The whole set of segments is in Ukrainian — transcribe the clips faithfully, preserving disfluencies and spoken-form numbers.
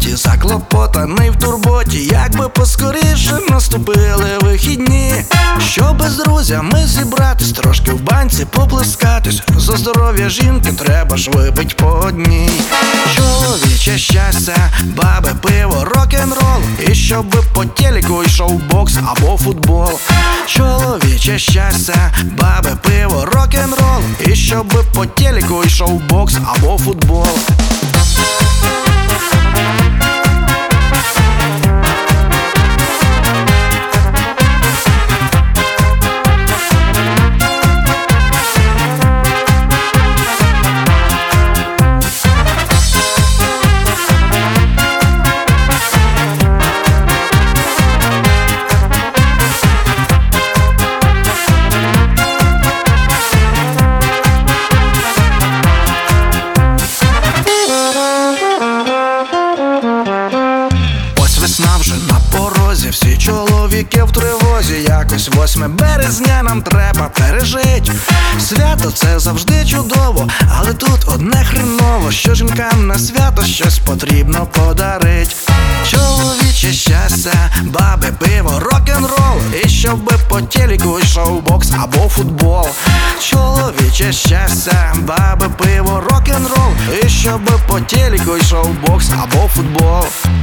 роботі, заклопотаний в турботі, якби поскоріше наступили вихідні, щоби з друзями зібратись, трошки в банці поплескатись. За здоров'я жінки треба ж випить по одній. Чоловіче щастя, баби, пиво, рок-н-рол, і щоби по телеку йшов бокс або футбол. Чоловіче щастя, баби, пиво, рок-н-рол, і щоби по телеку йшов бокс або футбол. Весна вже на порозі, всі чоловіки в тривозі. Якось восьме березня нам треба пережить. Свято це завжди чудово, але тут одне хреново, що жінкам на свято щось потрібно подарить. Чоловіче щастя, баби, пиво, рок-н-рол, і щоби по телеку йшов бокс або футбол. Чоловіче щастя, баби, пиво, рок-н-рол, і щоби по телеку йшов бокс або футбол.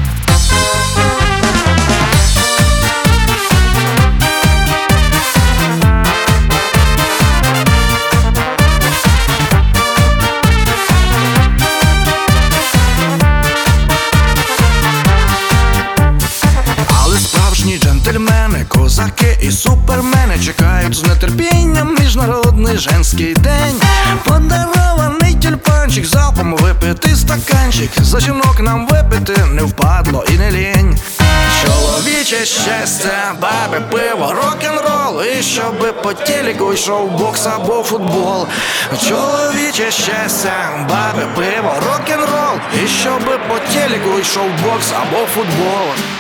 Але справжні джентльмени, козаки і супермени чекають з нетерпінням міжнародний женський день. Подарований тюльпанчик, залпом випити стаканчик, за жінок нам випити не впадло і не лінь. Чоловіче щастя, баби, пиво, рок-н-рол, і щоби по телеку йшов бокс або футбол. Чоловіче щастя, баби, пиво, рок-н-рол, і щоби по телеку йшов бокс або футбол.